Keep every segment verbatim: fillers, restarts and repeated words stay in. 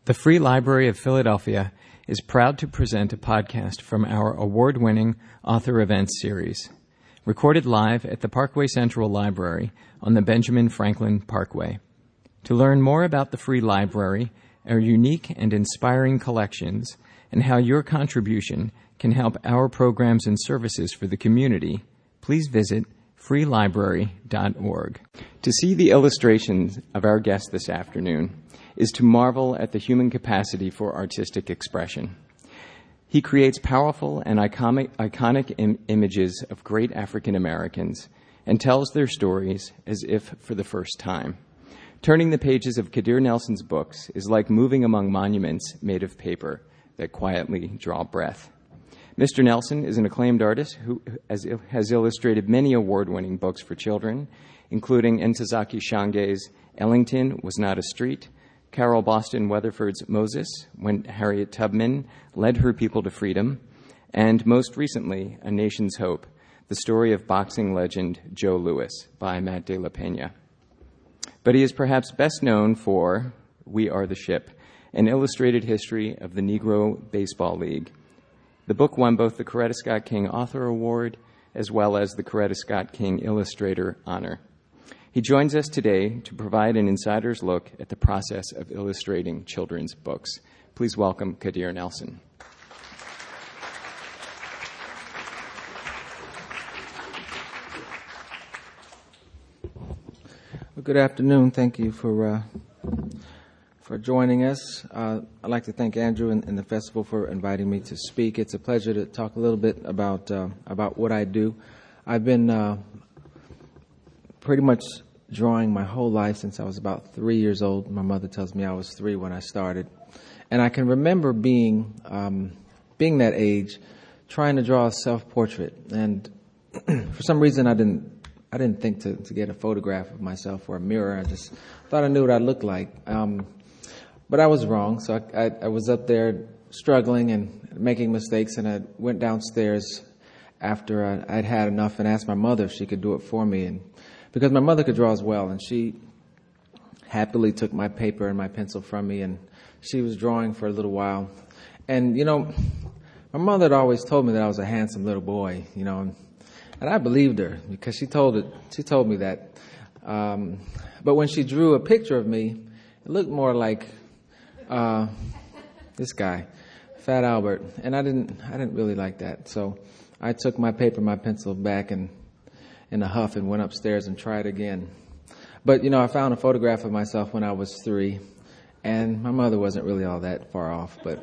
The Free Library of Philadelphia is proud to present a podcast from our award-winning Author Events series, recorded live at the Parkway Central Library on the Benjamin Franklin Parkway. To learn more about the Free Library, our unique and inspiring collections, and how your contribution can help our programs and services for the community, please visit free library dot org. To see the illustrations of our guest this afternoon is to marvel at the human capacity for artistic expression. He creates powerful and iconic, iconic im- images of great African Americans and tells their stories as if for the first time. Turning the pages of Kadir Nelson's books is like moving among monuments made of paper that quietly draw breath. Mister Nelson is an acclaimed artist who has, has illustrated many award-winning books for children, including Ntozake Shange's Ellington Was Not a Street, Carol Boston Weatherford's Moses, When Harriet Tubman Led Her People to Freedom, and most recently, A Nation's Hope, the story of boxing legend Joe Louis by Matt de la Pena. But he is perhaps best known for We Are the Ship, an illustrated history of the Negro Baseball League. The book won both the Coretta Scott King Author Award as well as the Coretta Scott King Illustrator Honor. He joins us today to provide an insider's look at the process of illustrating children's books. Please welcome Kadir Nelson. Well, good afternoon. Thank you for uh, for joining us. Uh, I'd like to thank Andrew and, and the festival for inviting me to speak. It's a pleasure to talk a little bit about uh, about what I do. I've been uh, pretty much drawing my whole life since I was about three years old. My mother tells me I was three when I started, and I can remember being um, being that age, trying to draw a self-portrait. And for some reason, I didn't I didn't think to, to get a photograph of myself or a mirror. I just thought I knew what I looked like. Um, But I was wrong, so I, I, I was up there struggling and making mistakes, and I went downstairs after I, I'd had enough and asked my mother if she could do it for me, and because my mother could draw as well, and she happily took my paper and my pencil from me, and she was drawing for a little while. And, you know, my mother had always told me that I was a handsome little boy, you know, and, and I believed her because she told it. She told me that. Um, but when she drew a picture of me, it looked more like Uh, this guy, Fat Albert, and I didn't, I didn't really like that. So I took my paper, my pencil back and in a huff and went upstairs and tried again. But you know, I found a photograph of myself when I was three, and my mother wasn't really all that far off, but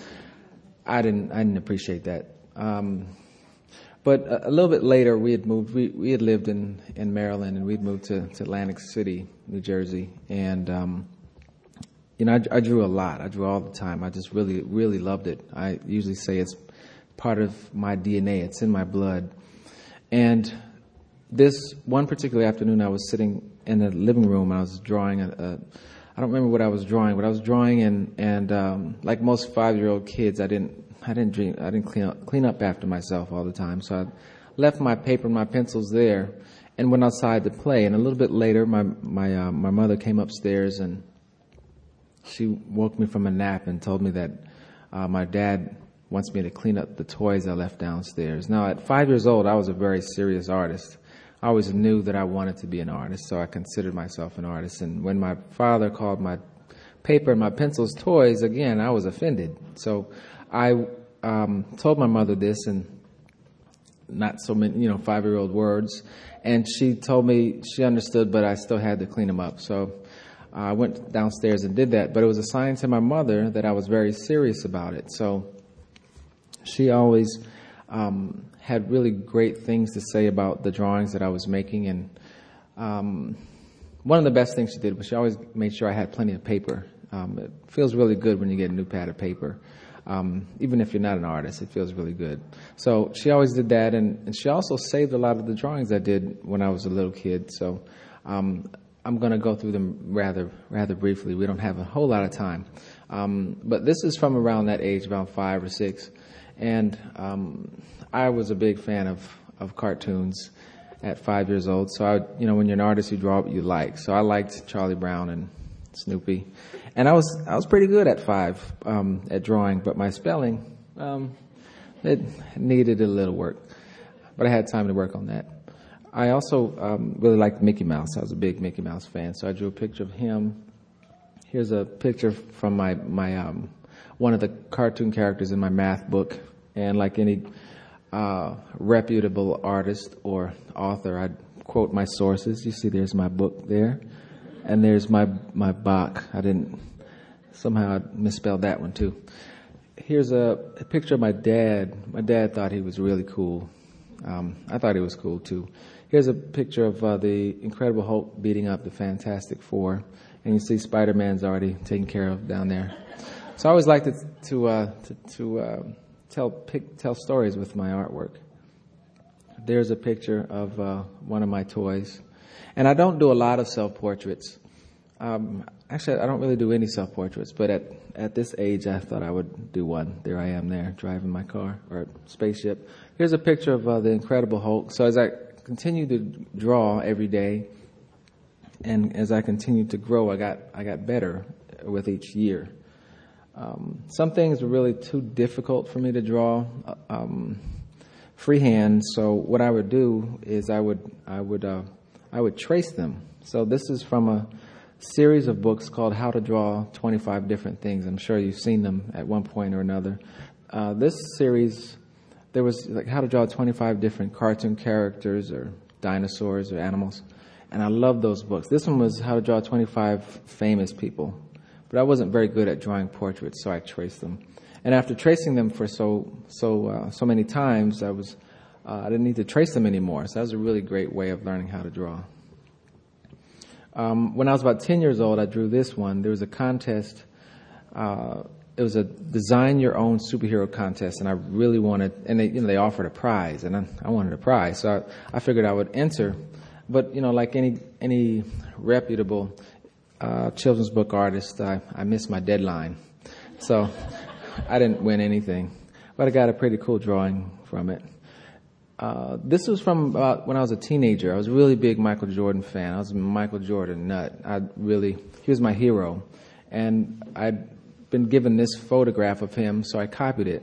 I didn't, I didn't appreciate that. Um, but a, a little bit later, we had moved. We we had lived in in Maryland, and we'd moved to, to Atlantic City, New Jersey, and um, You know, I, I drew a lot. I drew all the time. I just really, really loved it. I usually say it's part of my D N A. It's in my blood. And this one particular afternoon, I was sitting in the living room. I was drawing. A, a, I don't remember what I was drawing, but I was drawing, and and um, like most five-year-old kids, I didn't, I didn't dream, I didn't clean up, clean up after myself all the time. So I left my paper and my pencils there, and went outside to play. And a little bit later, my my uh, my mother came upstairs and she woke me from a nap and told me that uh, my dad wants me to clean up the toys I left downstairs. Now, at five years old, I was a very serious artist. I always knew that I wanted to be an artist, so I considered myself an artist. And when my father called my paper and my pencils toys, again, I was offended. So I um, told my mother this, and not so many, you know, five-year-old words. And she told me she understood, but I still had to clean them up. So I went downstairs and did that, but it was a sign to my mother that I was very serious about it. So she always um, had really great things to say about the drawings that I was making. And um, one of the best things she did was she always made sure I had plenty of paper. Um, it feels really good when you get a new pad of paper. Um, even if you're not an artist, it feels really good. So she always did that, and, and she also saved a lot of the drawings I did when I was a little kid. So um, I'm going to go through them rather rather briefly. We don't have a whole lot of time. Um, but this is from around that age, around five or six. And um, I was a big fan of, of cartoons at five years old. So, I, you know, when you're an artist, you draw what you like. So I liked Charlie Brown and Snoopy. And I was I was pretty good at five um, at drawing, but my spelling, um, it needed a little work. But I had time to work on that. I also um, really liked Mickey Mouse. I was a big Mickey Mouse fan, so I drew a picture of him. Here's a picture from my, my um, one of the cartoon characters in my math book. And like any uh, reputable artist or author, I'd quote my sources. You see there's my book there. And there's my my Bach. I didn't, somehow I misspelled that one too. Here's a, a picture of my dad. My dad thought he was really cool. Um, I thought he was cool too. Here's a picture of uh, the Incredible Hulk beating up the Fantastic Four. And you see Spider-Man's already taken care of down there. So I always like to to uh, to, to uh, tell pick, tell stories with my artwork. There's a picture of uh, one of my toys. And I don't do a lot of self-portraits. Um, actually, I don't really do any self-portraits, but at, at this age, I thought I would do one. There I am there, driving my car, or spaceship. Here's a picture of uh, the Incredible Hulk. So as I continue to draw every day, and as I continued to grow, I got I got better with each year. Um, some things were really too difficult for me to draw um, freehand. So what I would do is I would I would uh, I would trace them. So this is from a series of books called How to Draw twenty-five Different Things. I'm sure you've seen them at one point or another. Uh, this series, there was like How to Draw twenty-five Different Cartoon Characters or Dinosaurs or Animals. And I love those books. This one was How to Draw twenty-five Famous People. But I wasn't very good at drawing portraits, so I traced them. And after tracing them for so so uh, so many times, I was uh, I didn't need to trace them anymore. So that was a really great way of learning how to draw. Um, when I was about ten years old, I drew this one. There was a contest. Uh, it was a design your own superhero contest, and I really wanted. And they you know they offered a prize, and I, I wanted a prize, so I, I figured I would enter. But, you know, like any any reputable uh, children's book artist, I, I missed my deadline. So I didn't win anything. But I got a pretty cool drawing from it. Uh, this was from about when I was a teenager. I was a really big Michael Jordan fan. I was a Michael Jordan nut. I really, he was my hero. And I'd been given this photograph of him, so I copied it.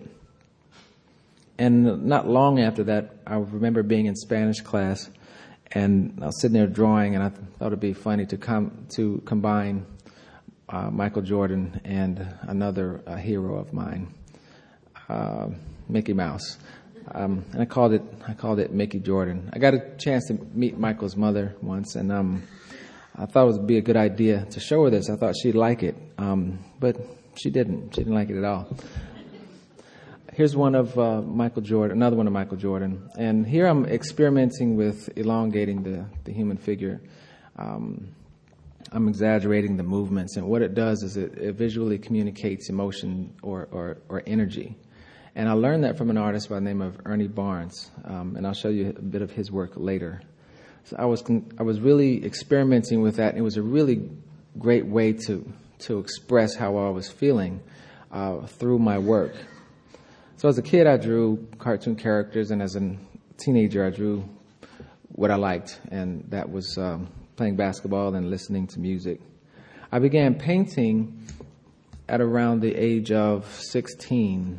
And not long after that, I remember being in Spanish class. And I was sitting there drawing, and I thought it'd be funny to com- to combine uh, Michael Jordan and another uh, hero of mine, uh, Mickey Mouse. Um, and I called it I called it Mickey Jordan. I got a chance to meet Michael's mother once, and um, I thought it would be a good idea to show her this. I thought she'd like it, um, but she didn't. She didn't like it at all. Here's one of uh, Michael Jordan, another one of Michael Jordan. And here I'm experimenting with elongating the, the human figure. Um, I'm exaggerating the movements. And what it does is it, it visually communicates emotion or, or, or energy. And I learned that from an artist by the name of Ernie Barnes. Um, and I'll show you a bit of his work later. So I was con- I was really experimenting with that. And it was a really great way to, to express how I was feeling uh, through my work. So as a kid, I drew cartoon characters, and as a teenager, I drew what I liked, and that was um, playing basketball and listening to music. I began painting at around the age of sixteen,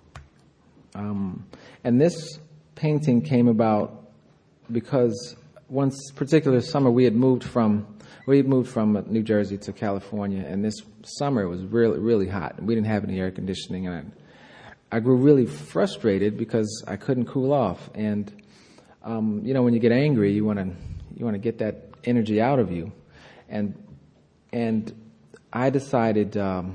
um, and this painting came about because one particular summer we had moved from we had moved from New Jersey to California, and this summer it was really really hot. We didn't have any air conditioning, and I, I grew really frustrated because I couldn't cool off. And um, you know, when you get angry, you want to you want to get that energy out of you. And and I decided. Um,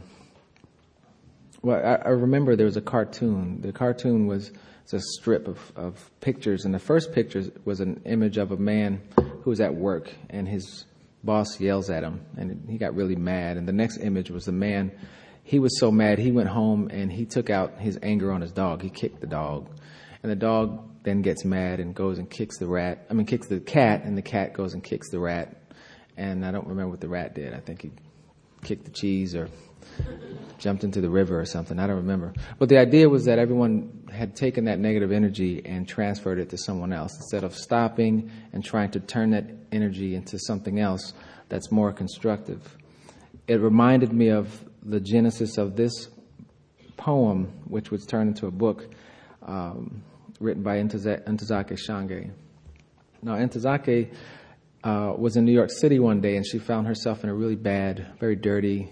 well, I, I remember there was a cartoon. The cartoon was, was a strip of, of pictures, and the first picture was an image of a man who was at work, and his boss yells at him, and he got really mad. And the next image was a man. He was so mad, he went home and he took out his anger on his dog. He kicked the dog. And the dog then gets mad and goes and kicks the rat. I mean, kicks the cat, and the cat goes and kicks the rat. And I don't remember what the rat did. I think he kicked the cheese or jumped into the river or something. I don't remember. But the idea was that everyone had taken that negative energy and transferred it to someone else. Instead of stopping and trying to turn that energy into something else that's more constructive. it reminded me of the genesis of this poem, which was turned into a book um, written by Ntozake Shange. Now, Ntozake uh, was in New York City one day, and she found herself in a really bad, very dirty,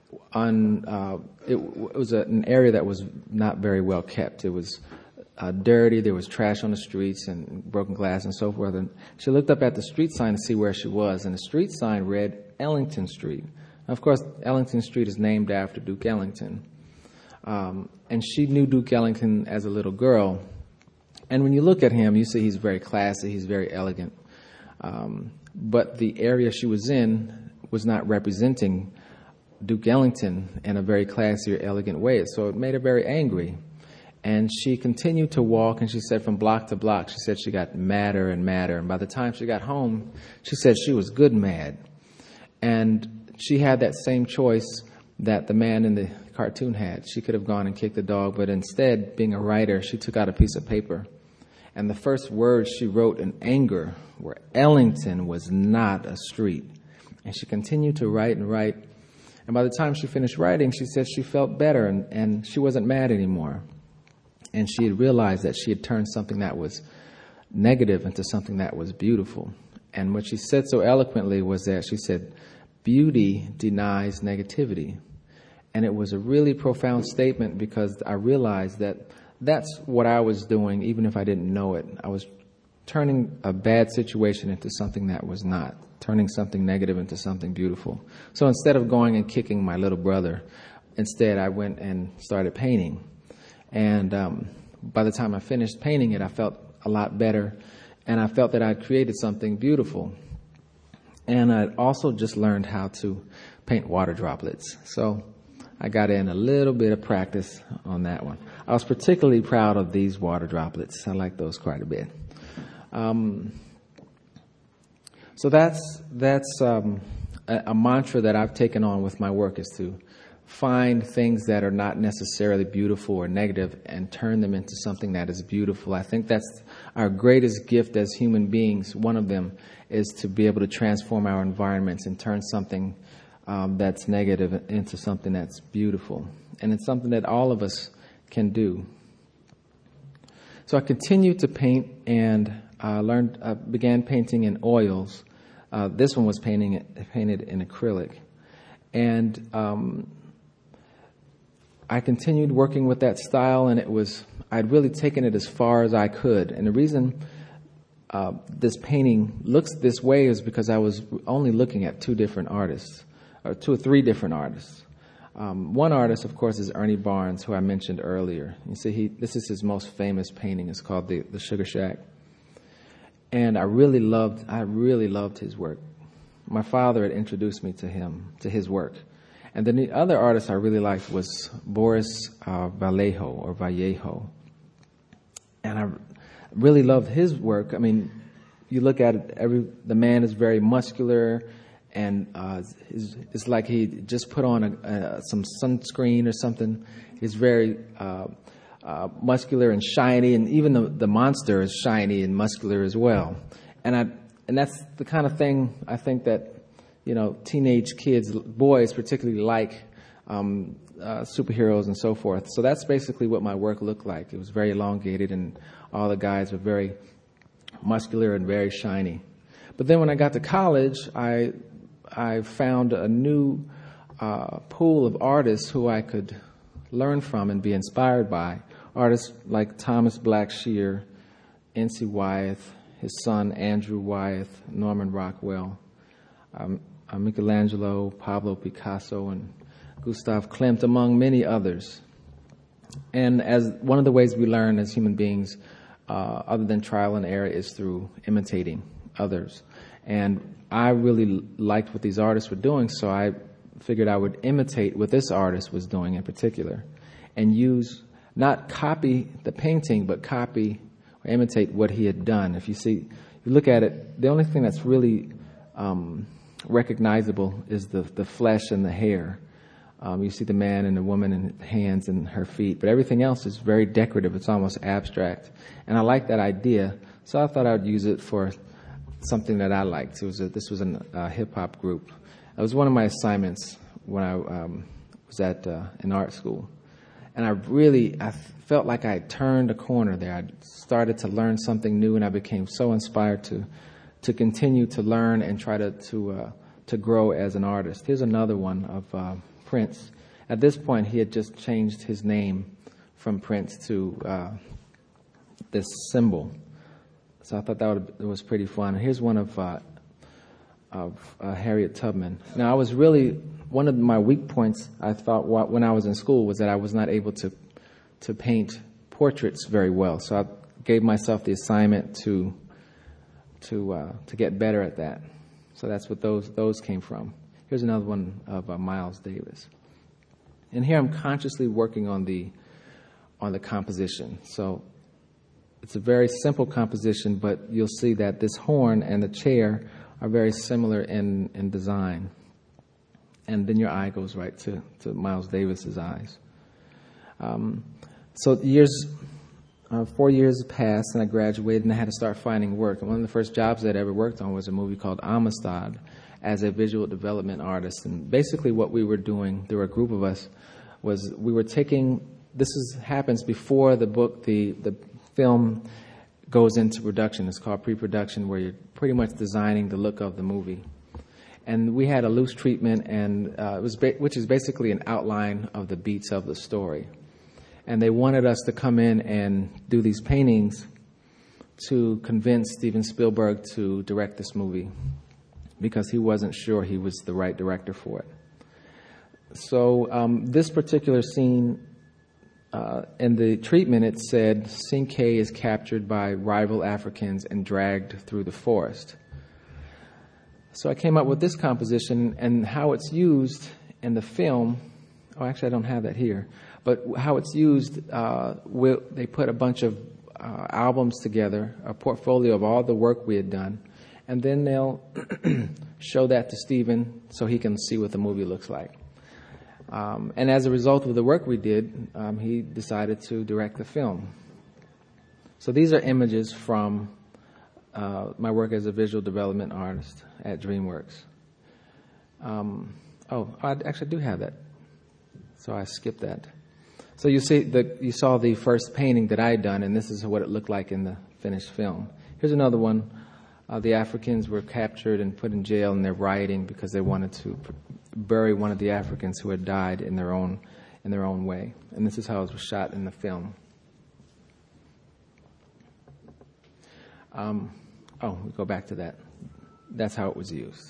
un, uh, it, it was a, an area that was not very well kept. It was uh, dirty, there was trash on the streets and broken glass and so forth. And she looked up at the street sign to see where she was, and the street sign read Ellington Street. Now, of course, Ellington Street is named after Duke Ellington. Um, and she knew Duke Ellington as a little girl. And when you look at him, you see he's very classy, he's very elegant. Um, but the area she was in was not representing Duke Ellington in a very classy or elegant way. So it made her very angry. And she continued to walk, and she said from block to block, she said she got madder and madder. And by the time she got home, she said she was good mad. And she had that same choice that the man in the cartoon had. She could have gone and kicked the dog, but instead, being a writer, she took out a piece of paper. And the first words she wrote in anger were, Ellington was not a street. And she continued to write and write. And by the time she finished writing, she said she felt better and, and she wasn't mad anymore. And she had realized that she had turned something that was negative into something that was beautiful. And what she said so eloquently was that she said, beauty denies negativity. And it was a really profound statement because I realized that that's what I was doing, even if I didn't know it. I was turning a bad situation into something that was not, turning something negative into something beautiful. So instead of going and kicking my little brother, instead I went and started painting. And um, by the time I finished painting it, I felt a lot better, and I felt that I'd created something beautiful. And I also just learned how to paint water droplets. So I got in a little bit of practice on that one. I was particularly proud of these water droplets. I like those quite a bit. Um, so that's that's um, a, a mantra that I've taken on with my work, is to find things that are not necessarily beautiful or negative and turn them into something that is beautiful. I think that's our greatest gift as human beings. One of them is to be able to transform our environments and turn something um, that's negative into something that's beautiful. And it's something that all of us can do. So I continued to paint and uh, learned, uh, began painting in oils. Uh, this one was painting painted in acrylic. And um, I continued working with that style, and it was, I'd really taken it as far as I could. And the reason uh, this painting looks this way is because I was only looking at two different artists, or two or three different artists. Um, one artist, of course, is Ernie Barnes, who I mentioned earlier. You see, he, this is his most famous painting. It's called the, the Sugar Shack. And I really loved, I really loved his work. My father had introduced me to him, to his work. And then the other artist I really liked was Boris uh, Vallejo, or Vallejo. And I really loved his work. I mean, you look at it, every the man is very muscular, and uh, it's, it's like he just put on a, a, some sunscreen or something. He's very uh, uh, muscular and shiny, and even the, the monster is shiny and muscular as well. And I and that's the kind of thing I think that, you know, teenage kids, boys particularly, like um, uh, superheroes and so forth. So that's basically what my work looked like. It was very elongated, and all the guys were very muscular and very shiny. But then when I got to college, I I found a new uh, pool of artists who I could learn from and be inspired by. Artists like Thomas Blackshear, N C Wyeth, his son Andrew Wyeth, Norman Rockwell, um, uh, Michelangelo, Pablo Picasso, and Gustav Klimt, among many others. And as one of the ways we learn as human beings, uh, other than trial and error, is through imitating others. And I really liked what these artists were doing, so I figured I would imitate what this artist was doing in particular, and use, not copy the painting, but copy or imitate what he had done. If you see, you look at it, the only thing that's really um, recognizable is the, the flesh and the hair. Um, you see the man and the woman and the hands and her feet, but everything else is very decorative. It's almost abstract. And I like that idea, so I thought I would use it for something that I liked. It was a, this was a uh, hip-hop group. It was one of my assignments when I um, was at uh, in art school. And I really, I felt like I had turned a corner there. I started to learn something new, and I became so inspired to to continue to learn and try to to, uh, to grow as an artist. Here's another one of uh, Prince. At this point, he had just changed his name from Prince to uh, this symbol. So I thought that would, it was pretty fun. Here's one of uh, of uh, Harriet Tubman. Now, I was really, one of my weak points, I thought, when I was in school, was that I was not able to to paint portraits very well. So I gave myself the assignment to to uh, to get better at that. So that's what those those came from. Here's another one of uh, Miles Davis. And here I'm consciously working on the on the composition. So it's a very simple composition, but you'll see that this horn and the chair are very similar in, in design. And then your eye goes right to, to Miles Davis's eyes. Um, so years, uh, four years passed, and I graduated, and I had to start finding work. And one of the first jobs I'd ever worked on was a movie called Amistad as a visual development artist. And basically what we were doing, there were a group of us, was we were taking, this is, happens before the book, the, the film goes into production. It's called pre-production, where you're pretty much designing the look of the movie. And we had a loose treatment, and uh, it was ba- which is basically an outline of the beats of the story. And they wanted us to come in and do these paintings to convince Steven Spielberg to direct this movie, because he wasn't sure he was the right director for it. So um, this particular scene, uh, in the treatment, it said, Cinque is captured by rival Africans and dragged through the forest. So I came up with this composition, and how it's used in the film, oh, actually I don't have that here, but how it's used, uh, we'll, they put a bunch of uh, albums together, a portfolio of all the work we had done, and then they'll show that to Steven so he can see what the movie looks like. Um, and as a result of the work we did, um, he decided to direct the film. So these are images from uh, my work as a visual development artist at DreamWorks. Um, oh, I actually do have that. So I skipped that. So you see, the, you saw the first painting that I had done, and this is what it looked like in the finished film. Here's another one. Uh, the Africans were captured and put in jail, and they're rioting because they wanted to bury one of the Africans who had died in their own in their own way. And this is how it was shot in the film. Um, oh, we go back to that. That's how it was used.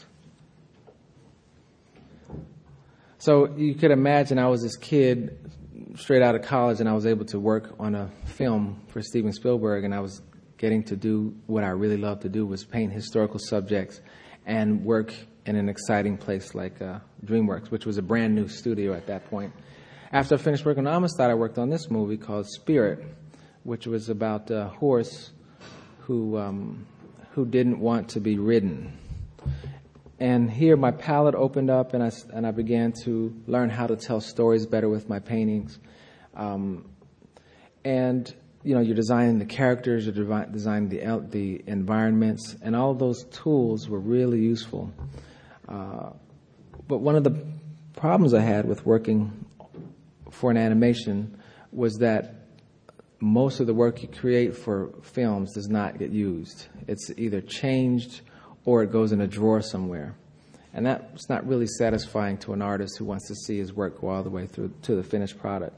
So you could imagine I was this kid straight out of college, and I was able to work on a film for Steven Spielberg, and I was getting to do what I really loved to do, was paint historical subjects and work in an exciting place like uh, DreamWorks, which was a brand new studio at that point. After I finished working on Amistad, I worked on this movie called Spirit, which was about a horse who um, who didn't want to be ridden. And here my palette opened up, and I, and I began to learn how to tell stories better with my paintings. Um, and you know, you're designing the characters, you're devi- designing the the environments, and all of those tools were really useful. Uh, but one of the problems I had with working for an animation was that most of the work you create for films does not get used. It's either changed or it goes in a drawer somewhere. And that's not really satisfying to an artist who wants to see his work go all the way through to the finished product.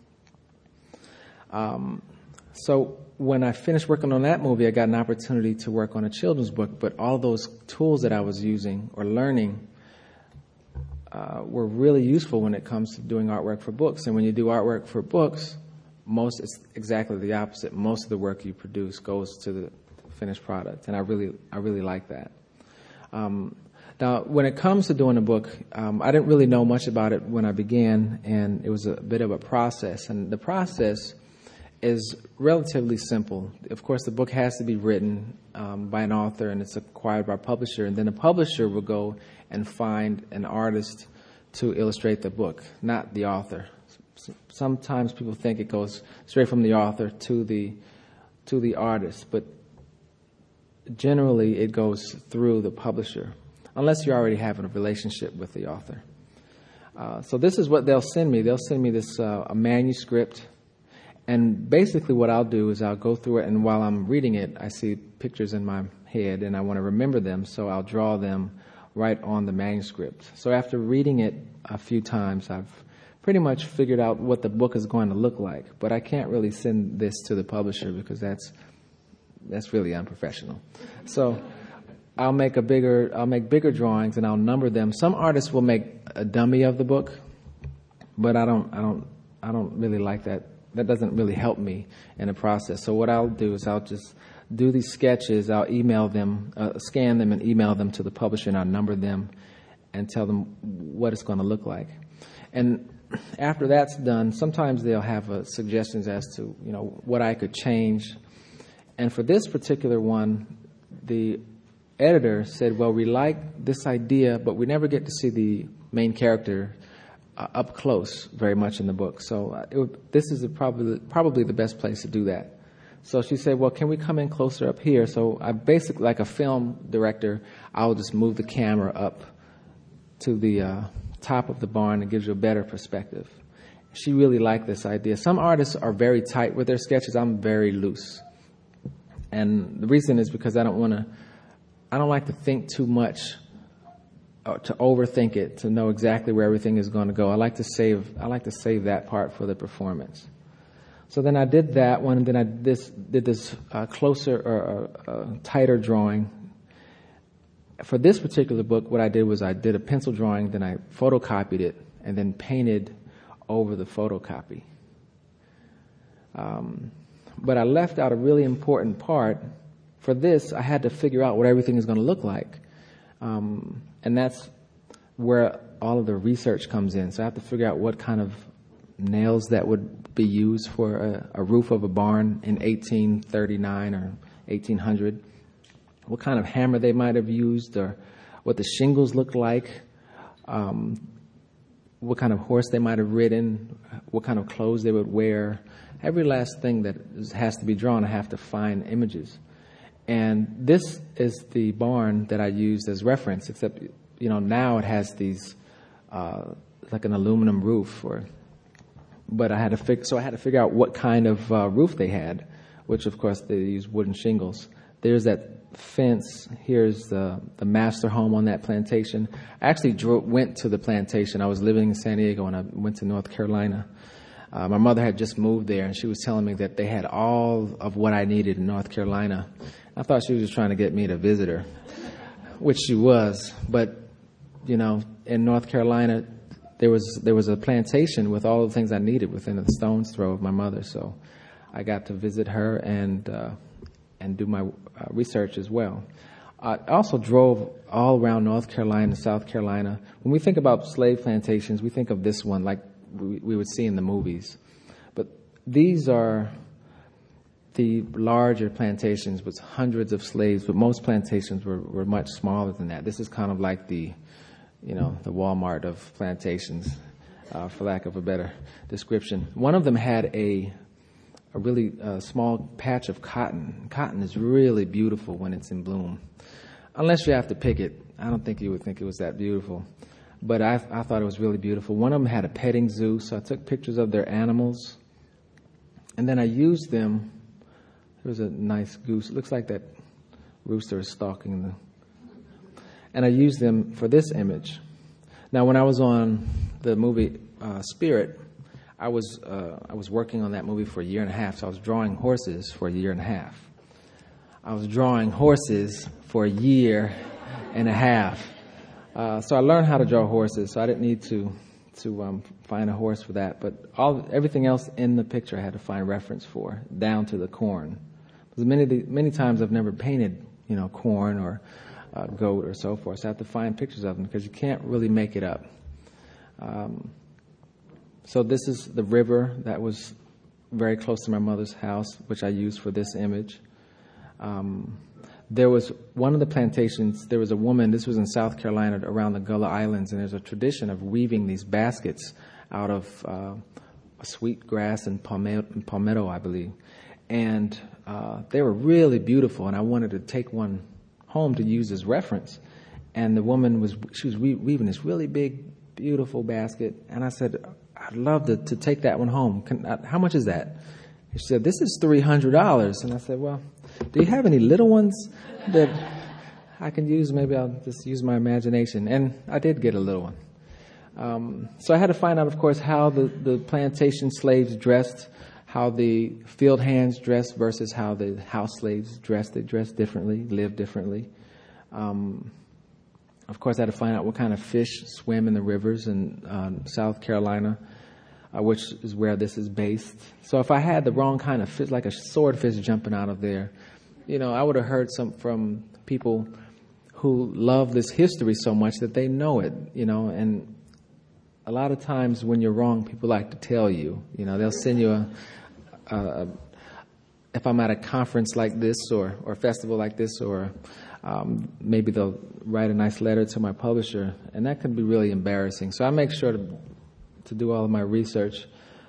Um, so when I finished working on that movie, I got an opportunity to work on a children's book, but all those tools that I was using or learning uh, were really useful when it comes to doing artwork for books. And when you do artwork for books, most it's exactly the opposite. Most of the work you produce goes to the finished product, and I really, I really like that. Um, now, when it comes to doing a book, um, I didn't really know much about it when I began, and it was a bit of a process. And the process is relatively simple. Of course, the book has to be written um, by an author, and it's acquired by a publisher, and then a publisher will go and find an artist to illustrate the book, not the author. Sometimes people think it goes straight from the author to the to the artist, but generally it goes through the publisher, unless you already have a relationship with the author. Uh, so this is what they'll send me. They'll send me this uh, a manuscript, and basically what I'll do is I'll go through it, and while I'm reading it, I see pictures in my head, and I want to remember them, so I'll draw them right on the manuscript. So after reading it a few times, I've pretty much figured out what the book is going to look like, but I can't really send this to the publisher because that's that's really unprofessional. So I'll make a bigger I'll make bigger drawings and I'll number them. Some artists will make a dummy of the book, but I don't I don't I don't really like that. That doesn't really help me in the process. So what I'll do is I'll just do these sketches. I'll email them, uh, scan them, and email them to the publisher, and I'll number them and tell them what it's going to look like. And after that's done, sometimes they'll have uh, suggestions as to you know what I could change. And for this particular one, the editor said, "Well, we like this idea, but we never get to see the main character uh, up close very much in the book. So uh, it would, this is a probably probably the best place to do that." So she said, "Well, can we come in closer up here?" So I basically, like a film director, I'll just move the camera up to the uh, top of the barn. It gives you a better perspective. She really liked this idea. Some artists are very tight with their sketches. I'm very loose. And the reason is because I don't want to, I don't like to think too much, uh, to overthink it, to know exactly where everything is going to go. I like to save, I like to save that part for the performance. So then I did that one, and then I this, did this uh, closer or uh, uh, tighter drawing. For this particular book, what I did was I did a pencil drawing, then I photocopied it, and then painted over the photocopy. Um, but I left out a really important part. For this, I had to figure out what everything is going to look like. Um, and that's where all of the research comes in. So I have to figure out what kind of nails that would be used for a, a roof of a barn in eighteen thirty-nine or eighteen hundred. What kind of hammer they might have used, or what the shingles looked like, um, what kind of horse they might have ridden, what kind of clothes they would wear. Every last thing that is, has to be drawn, I have to find images. And this is the barn that I used as reference, except, you know, now it has these, uh, like an aluminum roof, or, but I had to fig- so I had to figure out what kind of uh, roof they had, which of course they use wooden shingles. There's that fence. Here's the, the master home on that plantation. I actually drove, went to the plantation. I was living in San Diego, and I went to North Carolina. Uh, my mother had just moved there, and she was telling me that they had all of what I needed in North Carolina. I thought she was just trying to get me to visit her, which she was. But, you know, in North Carolina, there was there was a plantation with all the things I needed within a stone's throw of my mother. So I got to visit her and uh, and do my uh, research as well. I also drove all around North Carolina and South Carolina. When we think about slave plantations, we think of this one like we, we would see in the movies. But these are the larger plantations with hundreds of slaves, but most plantations were, were much smaller than that. This is kind of like the, you know, the Walmart of plantations, uh, for lack of a better description. One of them had a a really uh, small patch of cotton. Cotton is really beautiful when it's in bloom. Unless you have to pick it, I don't think you would think it was that beautiful. But I, I thought it was really beautiful. One of them had a petting zoo, so I took pictures of their animals. And then I used them. There was a nice goose. It looks like that rooster is stalking the... And I used them for this image. Now, when I was on the movie uh, Spirit, I was uh, I was working on that movie for a year and a half, so I was drawing horses for a year and a half. I was drawing horses for a year and a half. Uh, so I learned how to draw horses, so I didn't need to to um, find a horse for that. But all everything else in the picture I had to find reference for, down to the corn. Because many of the, many times I've never painted, you know, corn or uh, goat or so forth, so I have to find pictures of them because you can't really make it up. Um, So this is the river that was very close to my mother's house, which I used for this image. Um, there was one of the plantations, there was a woman, this was in South Carolina, around the Gullah Islands, and there's a tradition of weaving these baskets out of uh, sweet grass and palmetto, palmetto, I believe. And uh, they were really beautiful, and I wanted to take one home to use as reference. And the woman was, she was weaving this really big beautiful basket. And I said, I'd love to, to take that one home. Can, uh, how much is that? She said, this is three hundred dollars. And I said, well, do you have any little ones that I can use? Maybe I'll just use my imagination. And I did get a little one. Um, so I had to find out, of course, how the, the plantation slaves dressed, how the field hands dressed versus how the house slaves dressed. They dressed differently, lived differently. Um, of course, I had to find out what kind of fish swim in the rivers in uh, South Carolina, uh, which is where this is based. So if I had the wrong kind of fish, like a swordfish jumping out of there, you know, I would have heard some from people who love this history so much that they know it, you know, and a lot of times when you're wrong, people like to tell you, you know, they'll send you a, a, a if I'm at a conference like this or, or a festival like this, or um, maybe they'll write a nice letter to my publisher, and that can be really embarrassing. So I make sure to to do all of my research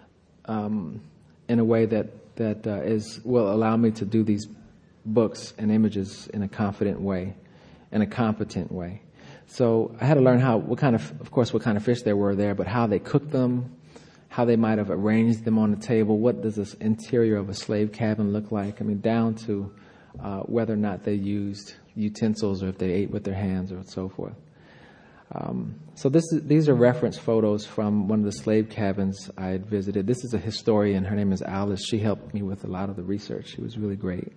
um, in a way that, that uh, is will allow me to do these books and images in a confident way, in a competent way. So I had to learn how, what kind of, of course, what kind of fish there were there, but how they cooked them, how they might have arranged them on the table. What does this interior of a slave cabin look like? I mean, down to uh, whether or not they used utensils or if they ate with their hands or so forth. Um, so this is, these are reference photos from one of the slave cabins I had visited. This is a historian. Her name is Alice. She helped me with a lot of the research. She was really great.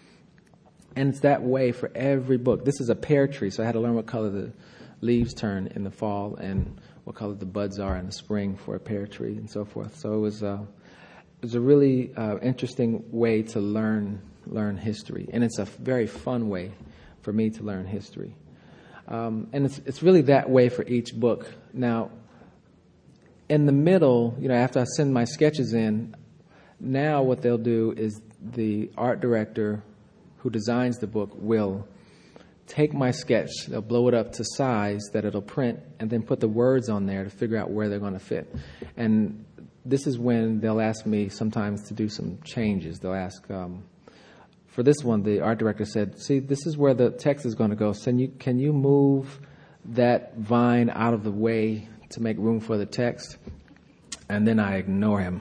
And it's that way for every book. This is a pear tree, so I had to learn what color the leaves turn in the fall and what color the buds are in the spring for a pear tree and so forth. So it was, uh, it was a really uh, interesting way to learn learn history, and it's a very fun way for me to learn history. Um, and it's it's really that way for each book. Now, in the middle, you know, after I send my sketches in, now what they'll do is the art director who designs the book will take my sketch, they'll blow it up to size that it'll print, and then put the words on there to figure out where they're going to fit. And this is when they'll ask me sometimes to do some changes. They'll ask, um, for this one, the art director said, see, this is where the text is going to go. So can you, can you move that vine out of the way to make room for the text? And then I ignore him.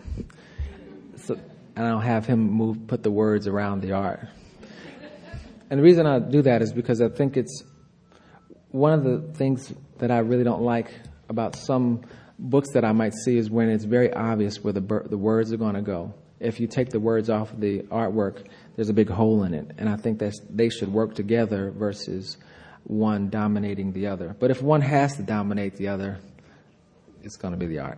So, and I'll have him move, put the words around the art. And the reason I do that is because I think it's one of the things that I really don't like about some books that I might see is when it's very obvious where the the words are going to go. If you take the words off of the artwork, there's a big hole in it. And I think that they should work together versus one dominating the other. But if one has to dominate the other, it's going to be the art.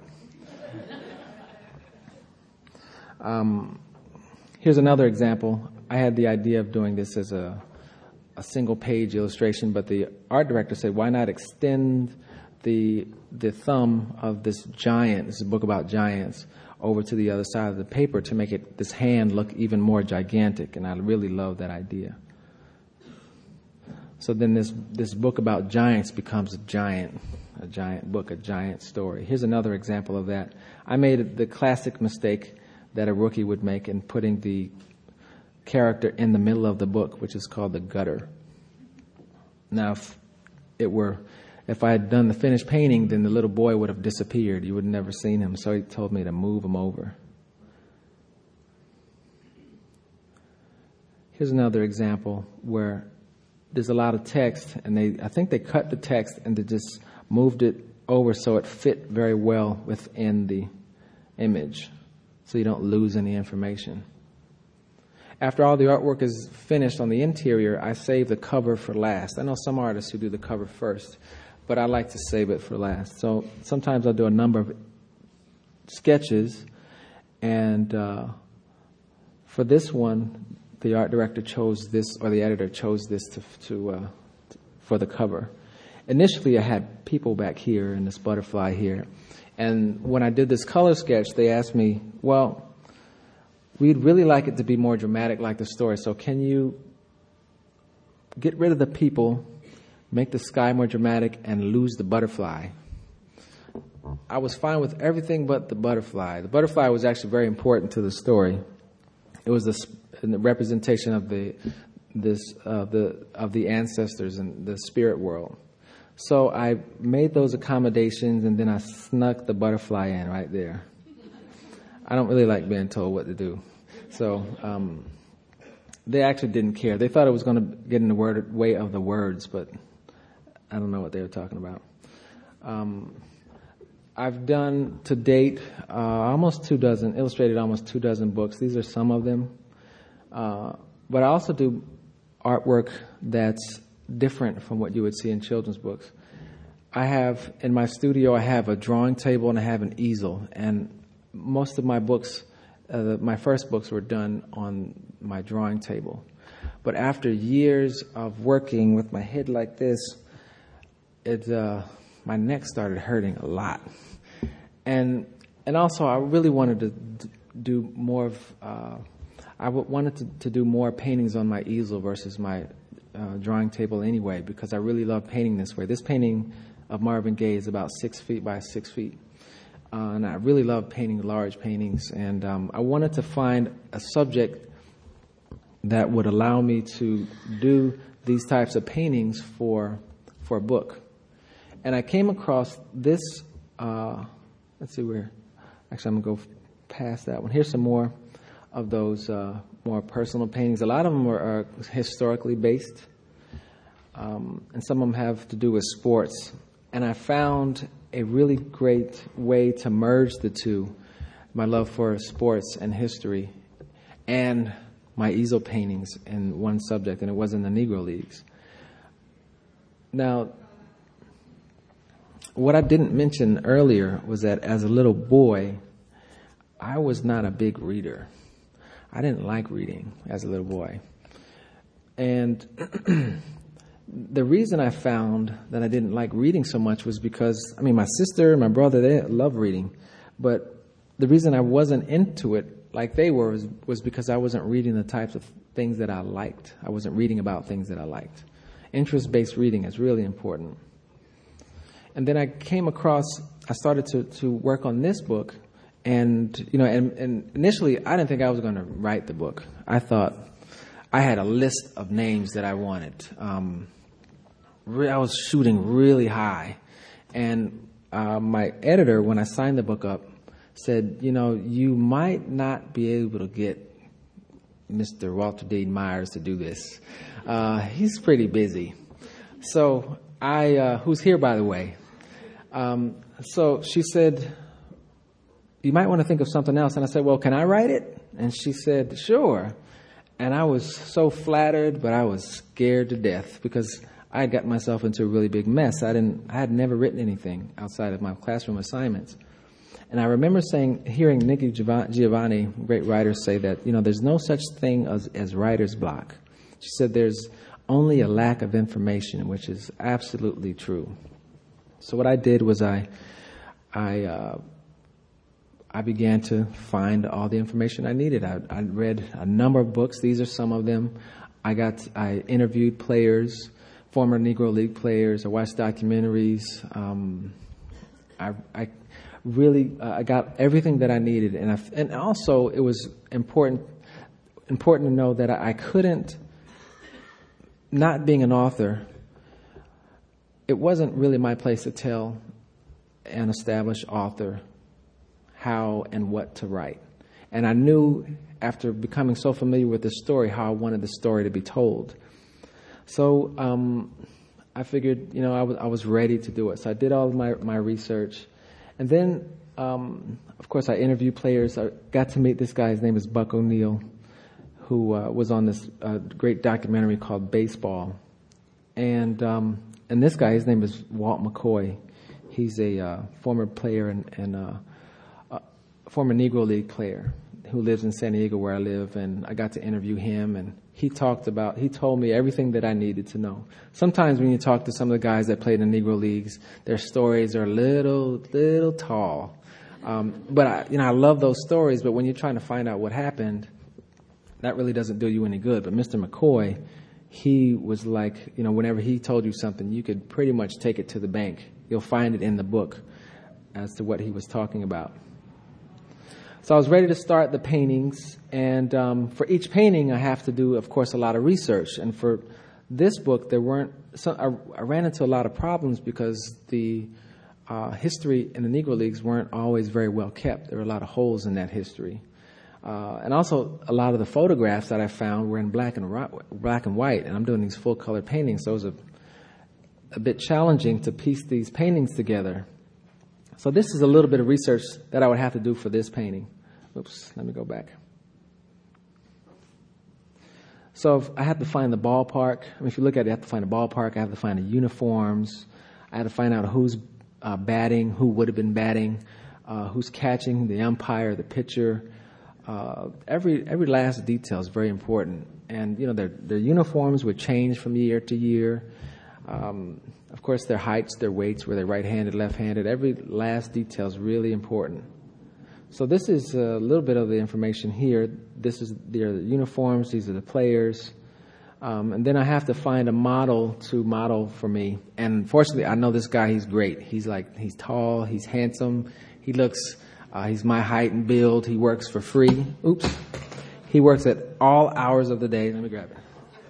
Um, here's another example. I had the idea of doing this as a, a single page illustration, but the art director said, why not extend the the thumb of this giant, this is a book about giants, over to the other side of the paper to make it this hand look even more gigantic, and I really love that idea. So then this this book about giants becomes a giant, a giant book, a giant story. Here's another example of that. I made the classic mistake that a rookie would make in putting the character in the middle of the book, which is called the gutter. Now, if it were, if I had done the finished painting, then the little boy would have disappeared. You would have never seen him. So he told me to move him over. Here's another example where there's a lot of text, and they, I think they cut the text and they just moved it over so it fit very well within the image, so you don't lose any information. After all the artwork is finished on the interior, I save the cover for last. I know some artists who do the cover first, but I like to save it for last. So sometimes I'll do a number of sketches, and uh, for this one, the art director chose this, or the editor chose this to, to uh, for the cover. Initially, I had people back here and this butterfly here, and when I did this color sketch, they asked me, well, we'd really like it to be more dramatic like the story, so can you get rid of the people, make the sky more dramatic, and lose the butterfly? I was fine with everything but the butterfly. The butterfly was actually very important to the story. It was the, the representation of the this uh, the of the ancestors and the spirit world. So I made those accommodations, and then I snuck the butterfly in right there. I don't really like being told what to do. So um, they actually didn't care. They thought it was going to get in the word, way of the words, but I don't know what they were talking about. Um, I've done to date uh, almost two dozen, illustrated almost two dozen books. These are some of them. Uh, but I also do artwork that's different from what you would see in children's books. I have, in my studio, I have a drawing table and I have an easel. And most of my books, uh, my first books were done on my drawing table. But after years of working with my head like this, it, uh, my neck started hurting a lot. And and also I really wanted to do more of, uh, I wanted to, to do more paintings on my easel versus my uh, drawing table anyway, because I really love painting this way. This painting of Marvin Gaye is about six feet by six feet. Uh, and I really love painting large paintings. And um, I wanted to find a subject that would allow me to do these types of paintings for for a book. And I came across this, uh, let's see where, actually I'm going to go past that one. Here's some more of those uh, more personal paintings. A lot of them are, are historically based, um, and some of them have to do with sports. And I found a really great way to merge the two, my love for sports and history, and my easel paintings in one subject, and it was in the Negro Leagues. Now, what I didn't mention earlier was that as a little boy, I was not a big reader. I didn't like reading as a little boy. And the reason I found that I didn't like reading so much was because, I mean, my sister and my brother, they love reading. But the reason I wasn't into it like they were was, was because I wasn't reading the types of things that I liked. I wasn't reading about things that I liked. Interest-based reading is really important. And then I came across, I started to, to work on this book. And, you know, and, and initially I didn't think I was going to write the book. I thought I had a list of names that I wanted. Um, I was shooting really high. And uh, my editor, when I signed the book up, said, you know, you might not be able to get Mister Walter Dean Myers to do this. Uh, he's pretty busy. So I, uh, who's here, by the way. Um, so she said, you might want to think of something else. And I said, well, can I write it? And she said, sure. And I was so flattered, but I was scared to death because I had got myself into a really big mess. I didn't, I had never written anything outside of my classroom assignments. And I remember saying, hearing Nikki Giovanni, great writers, say that, you know, there's no such thing as, as writer's block. She said there's only a lack of information, which is absolutely true. So what I did was I, I, uh, I began to find all the information I needed. I, I read a number of books. These are some of them. I got, I interviewed players, former Negro League players. I watched documentaries. Um, I, I really, uh, I got everything that I needed, and I, and also it was important, important to know that I, I couldn't. Not being an author, it wasn't really my place to tell an established author how and what to write. And I knew after becoming so familiar with the story how I wanted the story to be told. So um, I figured, you know, I was, I was ready to do it. So I did all of my, my research. And then, um, of course, I interviewed players. I got to meet this guy. His name is Buck O'Neil, who uh, was on this uh, great documentary called Baseball. And um, and this guy, his name is Walt McCoy. He's a uh, former player and, and uh, a former Negro League player who lives in San Diego where I live. And I got to interview him, and he talked about, he told me everything that I needed to know. Sometimes when you talk to some of the guys that played in the Negro Leagues, their stories are a little, little tall. Um, but, I, you know, I love those stories, but when you're trying to find out what happened, that really doesn't do you any good. But Mister McCoy, he was like, you know, whenever he told you something, you could pretty much take it to the bank. You'll find it in the book as to what he was talking about. So I was ready to start the paintings. And um, for each painting, I have to do, of course, a lot of research. And for This book, there weren't. So I, I ran into a lot of problems because the uh, history in the Negro Leagues weren't always very well kept. There were a lot of holes in that history, uh, and also a lot of the photographs that I found were in black and ri- black and white. And I'm doing these full color paintings, so it was a a bit challenging to piece these paintings together. So this is a little bit of research that I would have to do for this painting. Oops, let me go back. So if I had to find the ballpark. I mean, if you look at it, I have to find the ballpark. I have to find the uniforms. I had to find out who's uh, batting, who would have been batting, uh, who's catching, the umpire, the pitcher. Uh, every every last detail is very important. And, you know, their, their uniforms would change from year to year. Um, of course, their heights, their weights, were they right-handed, left-handed. Every last detail is really important. So this is a little bit of the information here. This is the, the uniforms. These are the players. Um, and then I have to find a model to model for me. And fortunately, I know this guy. He's great. He's like, he's tall. He's handsome. He looks, uh, he's my height and build. He works for free. Oops. He works at all hours of the day. Let me grab it.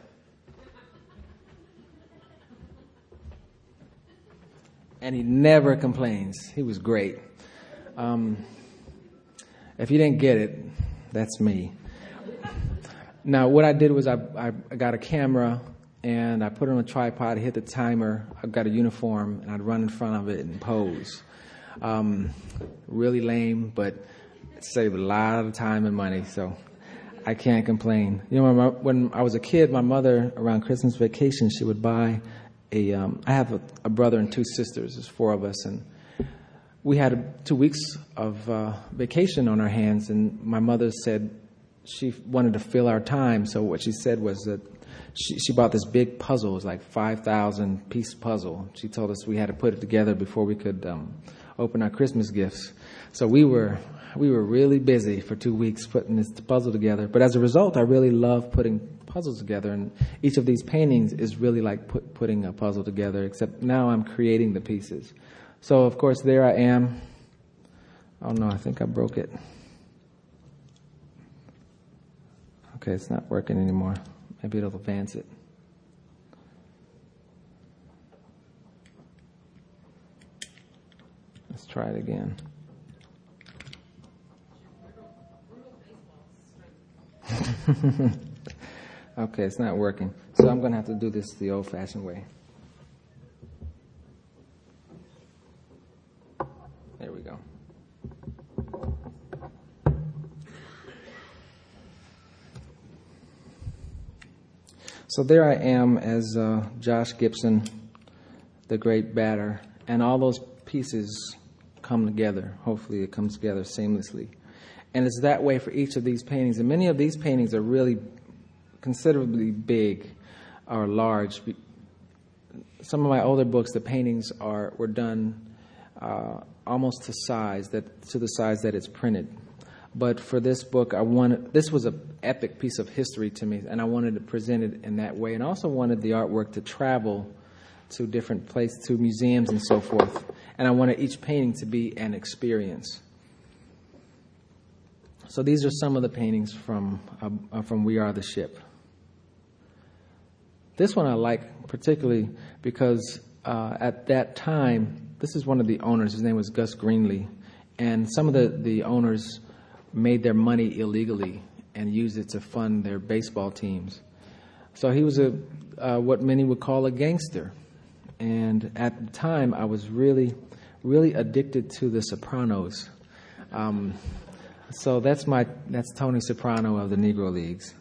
And he never complains. He was great. Um, if you didn't get it, that's me. Now, what I did was I, I got a camera, and I put it on a tripod, hit the timer. I got a uniform, and I'd run in front of it and pose. Um, really lame, but it saved a lot of time and money, so I can't complain. You know, when, my, when I was a kid, my mother, around Christmas vacation, she would buy a, um, I have a, a brother and two sisters. There's four of us, and we had a, two weeks of uh, vacation on our hands, and my mother said she wanted to fill our time, so what she said was that she, she bought this big puzzle. It was like five thousand piece puzzle. She told us we had to put it together before we could um, open our Christmas gifts. So we were we were really busy for two weeks putting this puzzle together. But as a result, I really love putting puzzles together, and each of these paintings is really like put, putting a puzzle together, except now I'm creating the pieces. So, of course, there I am. Oh, no, I think I broke it. Okay, it's not working anymore. Maybe it'll advance it. Let's try it again. Okay, it's not working. So I'm going to have to do this the old-fashioned way. There we go. So there I am as uh, Josh Gibson, the great batter, and all those pieces come together. Hopefully it comes together seamlessly. And it's that way for each of these paintings. And many of these paintings are really considerably big or large. Some of my older books, the paintings are were done uh, almost to size, that to the size that it's printed. But for this book, I wanted this was an epic piece of history to me, and I wanted to present it in that way, and also wanted the artwork to travel to different places, to museums and so forth. And I wanted each painting to be an experience. So these are some of the paintings from uh, from We Are the Ship. This one I like particularly because uh, at that time, this is one of the owners. His name was Gus Greenlee. And some of the, the owners made their money illegally and used it to fund their baseball teams. So he was a uh, what many would call a gangster. And at the time, I was really, really addicted to The Sopranos. Um, so that's my that's Tony Soprano of the Negro Leagues.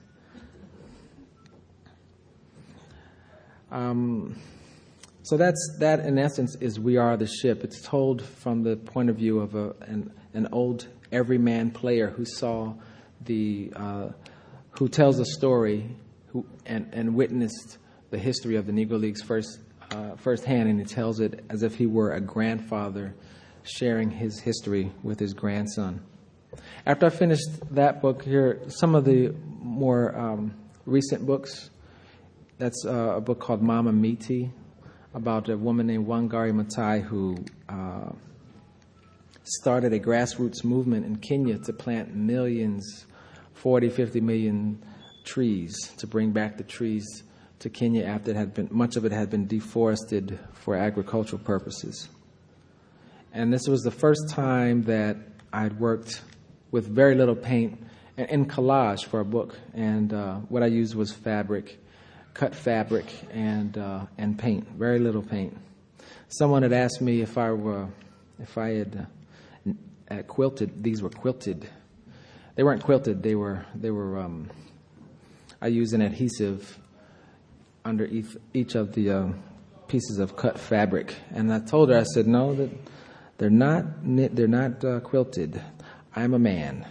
Um, so that's that in essence is We Are the Ship. It's told from the point of view of a, an, an old everyman player who saw the uh, who tells a story who and, and witnessed the history of the Negro Leagues first uh, firsthand, and he tells it as if he were a grandfather sharing his history with his grandson. After I finished that book, here some of the more um, recent books. That's uh, a book called Mama Miti, about a woman named Wangari Maathai who uh, started a grassroots movement in Kenya to plant millions, forty, fifty million trees, to bring back the trees to Kenya after it had been, much of it had been deforested for agricultural purposes. And this was the first time that I'd worked with very little paint in collage for a book. And uh, what I used was fabric, cut fabric, and uh, and paint, very little paint. Someone had asked me if I were, if I had uh, quilted. These were quilted. They weren't quilted. They were they were. Um, I used an adhesive under each, each of the uh, pieces of cut fabric, and I told her, I said, no, that they're not knit, they're not uh, quilted. I'm a man.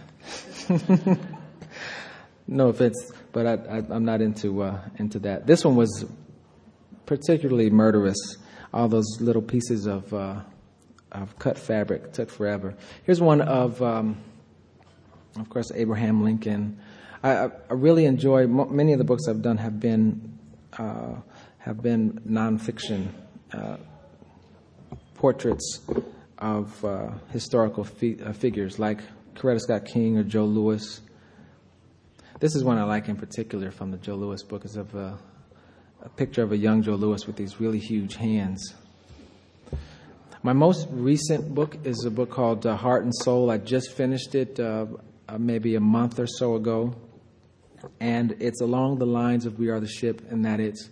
No offense, but I, I, I'm not into uh, into that. This one was particularly murderous. All those little pieces of uh, of cut fabric took forever. Here's one of, um, of course, Abraham Lincoln. I, I really enjoy many of the books I've done have been uh, have been nonfiction uh, portraits of uh, historical fi- uh, figures like Coretta Scott King or Joe Louis. This is one I like in particular from the Joe Louis book. Is of a, a picture of a young Joe Louis with these really huge hands. My most recent book is a book called uh, Heart and Soul. I just finished it uh, uh, maybe a month or so ago. And it's along the lines of We Are the Ship in that it's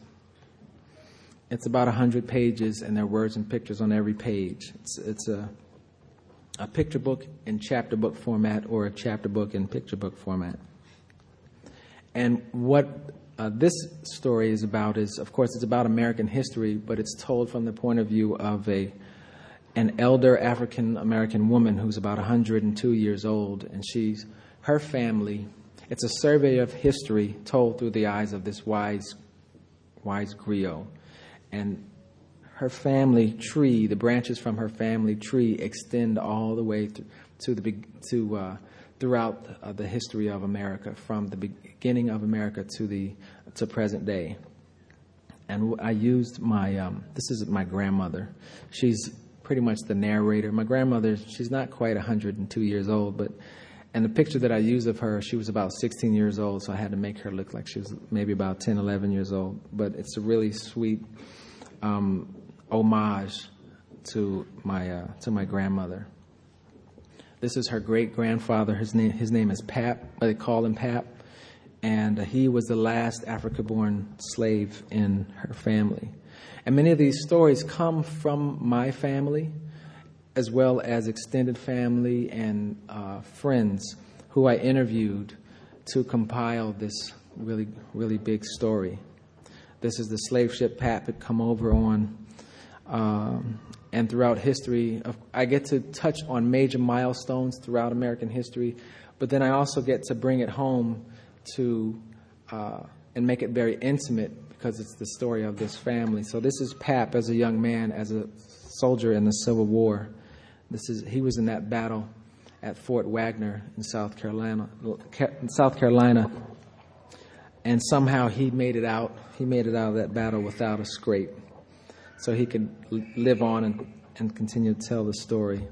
it's about one hundred pages and there are words and pictures on every page. It's, it's a, a picture book in chapter book format or a chapter book in picture book format. And what uh, this story is about is, of course, it's about American history, but it's told from the point of view of a an elder African-American woman who's about one hundred two years old, and she's her family. It's a survey of history told through the eyes of this wise, wise griot. And her family tree, the branches from her family tree, extend all the way to, to the to uh, throughout uh, the history of America, from the beginning of America to the to present day. And I used my um, this is my grandmother. She's pretty much the narrator. My grandmother, she's not quite one hundred two years old, but. And the picture that I used of her, she was about sixteen years old, so I had to make her look like she was maybe about ten, eleven years old. But it's a really sweet um, homage to my uh, to my grandmother. This is her great-grandfather. His name his name is Pap, but they call him Pap. And uh, he was the last Africa-born slave in her family. And many of these stories come from my family, as well as extended family and uh, friends who I interviewed to compile this really, really big story. This is the slave ship Pap had come over on. Um, and throughout history, I get to touch on major milestones throughout American history, but then I also get to bring it home to uh, and make it very intimate because it's the story of this family. So this is Pap as a young man, as a soldier in the Civil War. This is he was in that battle at Fort Wagner in South Carolina, in South Carolina, and somehow he made it out. He made it out of that battle without a scrape, so he could live on and, and continue to tell the story.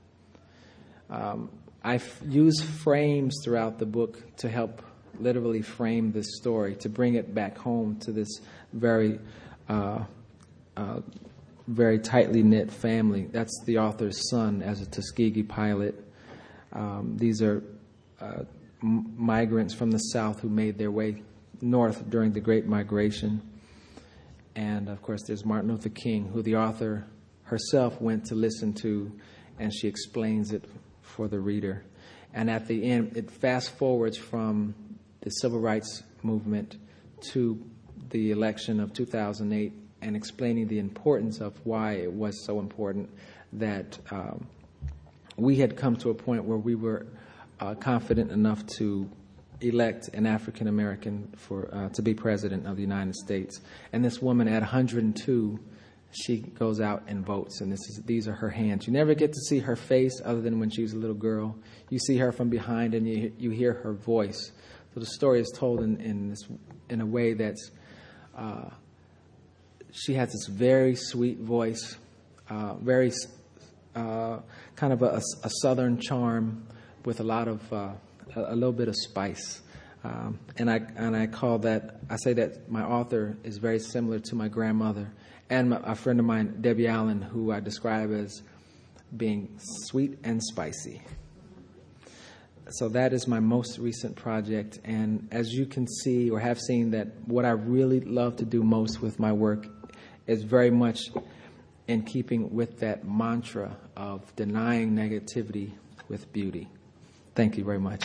Um, I use frames throughout the book to help literally frame this story, to bring it back home to this very uh, uh, very tightly knit family. That's the author's son as a Tuskegee pilot. Um, these are uh, m- migrants from the South who made their way north during the Great Migration. And, of course, there's Martin Luther King, who the author herself went to listen to, and she explains it for the reader. And at the end, it fast forwards from the Civil Rights Movement to the election of two thousand eight, and explaining the importance of why it was so important that um, we had come to a point where we were uh, confident enough to elect an African American for uh, to be president of the United States. And this woman at one hundred two, she goes out and votes, and this is these are her hands. You never get to see her face other than when she was a little girl. You see her from behind, and you you hear her voice. So the story is told in in this in a way that's. Uh, She has this very sweet voice, uh, very uh, kind of a, a southern charm with a lot of, uh, a, a little bit of spice. Um, and I and I call that, I say that my author is very similar to my grandmother and my, a friend of mine, Debbie Allen, who I describe as being sweet and spicy. So that is my most recent project. And as you can see or have seen, that what I really love to do most with my work is very much in keeping with that mantra of denying negativity with beauty. Thank you very much.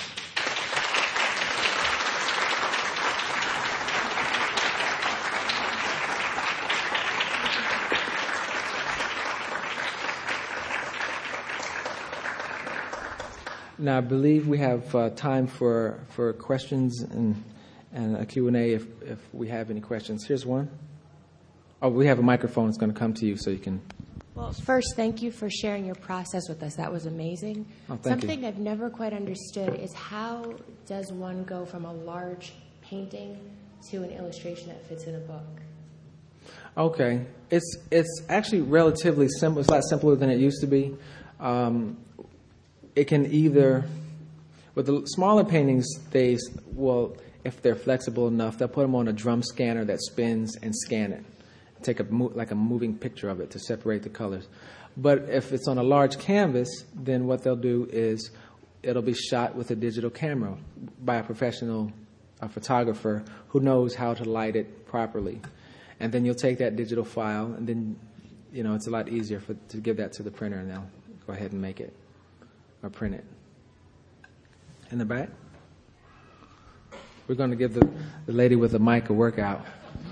Now, I believe we have uh, time for, for questions and, and a Q and A if, if we have any questions. Here's one. Oh, we have a microphone. It's going to come to you so you can. Well, first, thank you for sharing your process with us. That was amazing. Oh, thank Something you. I've never quite understood is how does one go from a large painting to an illustration that fits in a book? Okay. It's, it's actually relatively simple. It's a lot simpler than it used to be. Um, It can either, with the smaller paintings, they will, if they're flexible enough, they'll put them on a drum scanner that spins and scan it. Take a like a moving picture of it to separate the colors. But if it's on a large canvas, then what they'll do is it'll be shot with a digital camera by a professional a photographer who knows how to light it properly. And then you'll take that digital file, and then, you know, it's a lot easier for, to give that to the printer, and they'll go ahead and make it. Or print it. In the back? We're going to give the, the lady with the mic a workout.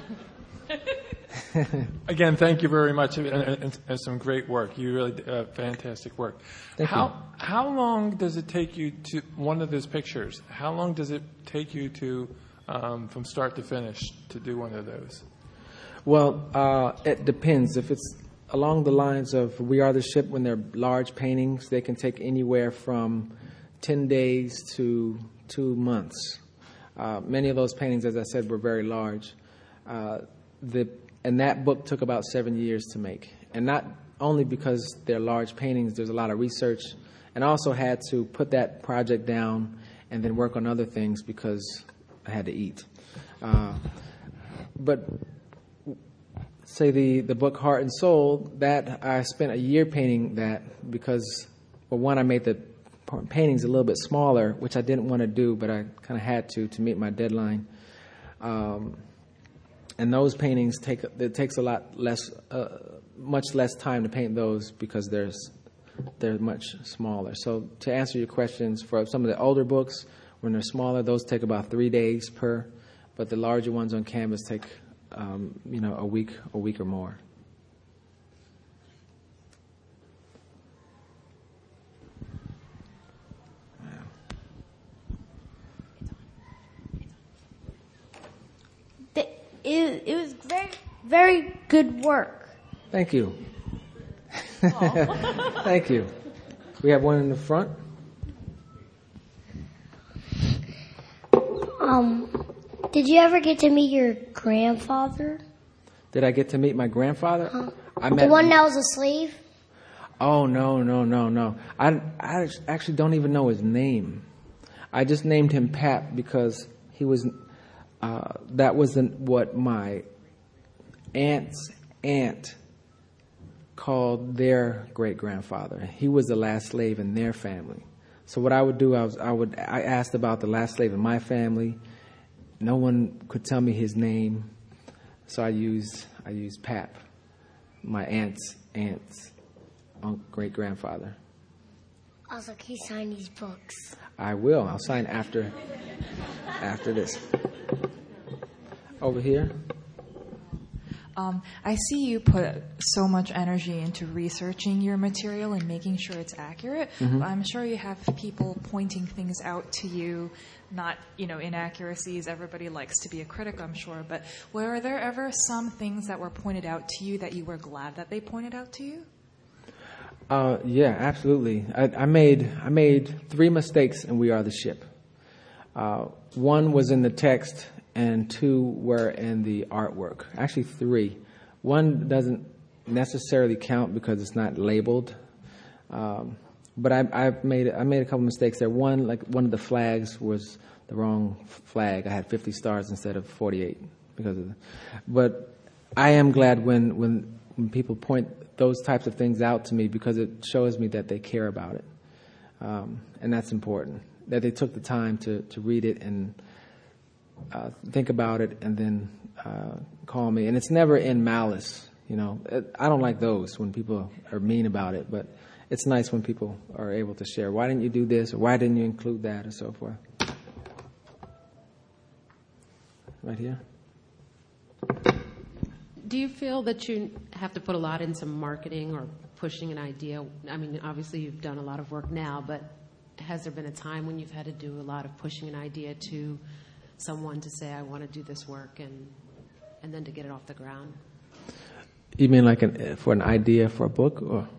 Again, thank you very much, and, and, and some great work. You really did uh, fantastic work. Thank how, you. How long does it take you to, one of those pictures, how long does it take you to, um, from start to finish, to do one of those? Well, uh, it depends. If it's along the lines of We Are the Ship, when they're large paintings, they can take anywhere from ten days to two months. Uh, many of those paintings, as I said, were very large. Uh, the, and that book took about seven years to make. And not only because they're large paintings, there's a lot of research. And I also had to put that project down and then work on other things because I had to eat. Uh, but... Say the, the book Heart and Soul, that I spent a year painting that because, well, one, I made the paintings a little bit smaller, which I didn't want to do, but I kind of had to to meet my deadline. Um, and those paintings take it takes a lot less, uh, much less time to paint those because there's they're much smaller. So to answer your questions, for some of the older books, when they're smaller, those take about three days per, but the larger ones on canvas take Um, you know, a week, a week or more. It, it was very, very good work. Thank you. Thank you. We have one in the front. Um, did you ever get to meet your grandfather? Did I get to meet my grandfather? Uh, I the met one that was a slave? Oh, no, no, no, no. I, I actually don't even know his name. I just named him Pap because he was, uh, that wasn't what my aunt's aunt called their great-grandfather. He was the last slave in their family. So what I would do, I was, I would, I asked about the last slave in my family. No one could tell me his name. So I used, I used Pap, my aunt's aunt's great-grandfather. Also, can you sign these books? I will. I'll sign after after this. Over here. Um, I see you put so much energy into researching your material and making sure it's accurate. Mm-hmm. I'm sure you have people pointing things out to you, not, you know, inaccuracies. Everybody likes to be a critic, I'm sure. But were there ever some things that were pointed out to you that you were glad that they pointed out to you? Uh, yeah, absolutely. I, I made I made three mistakes in We Are the Ship. Uh, one was in the text, and two were in the artwork. Actually, three. One doesn't necessarily count because it's not labeled. Um, but I, I made I made a couple mistakes there. One, like one of the flags was the wrong flag. I had fifty stars instead of forty-eight because of that. But I am glad when, when when people point those types of things out to me, because it shows me that they care about it, um, and that's important. That they took the time to, to read it and uh, think about it, and then uh, call me. And it's never in malice, you know. It, I don't like those when people are mean about it, but it's nice when people are able to share. Why didn't you do this, or why didn't you include that, or so forth. Right here. Do you feel that you have to put a lot into marketing or pushing an idea? I mean, obviously you've done a lot of work now, but has there been a time when you've had to do a lot of pushing an idea to someone to say, I want to do this work, and and then to get it off the ground? You mean like an, for an idea for a book? Or,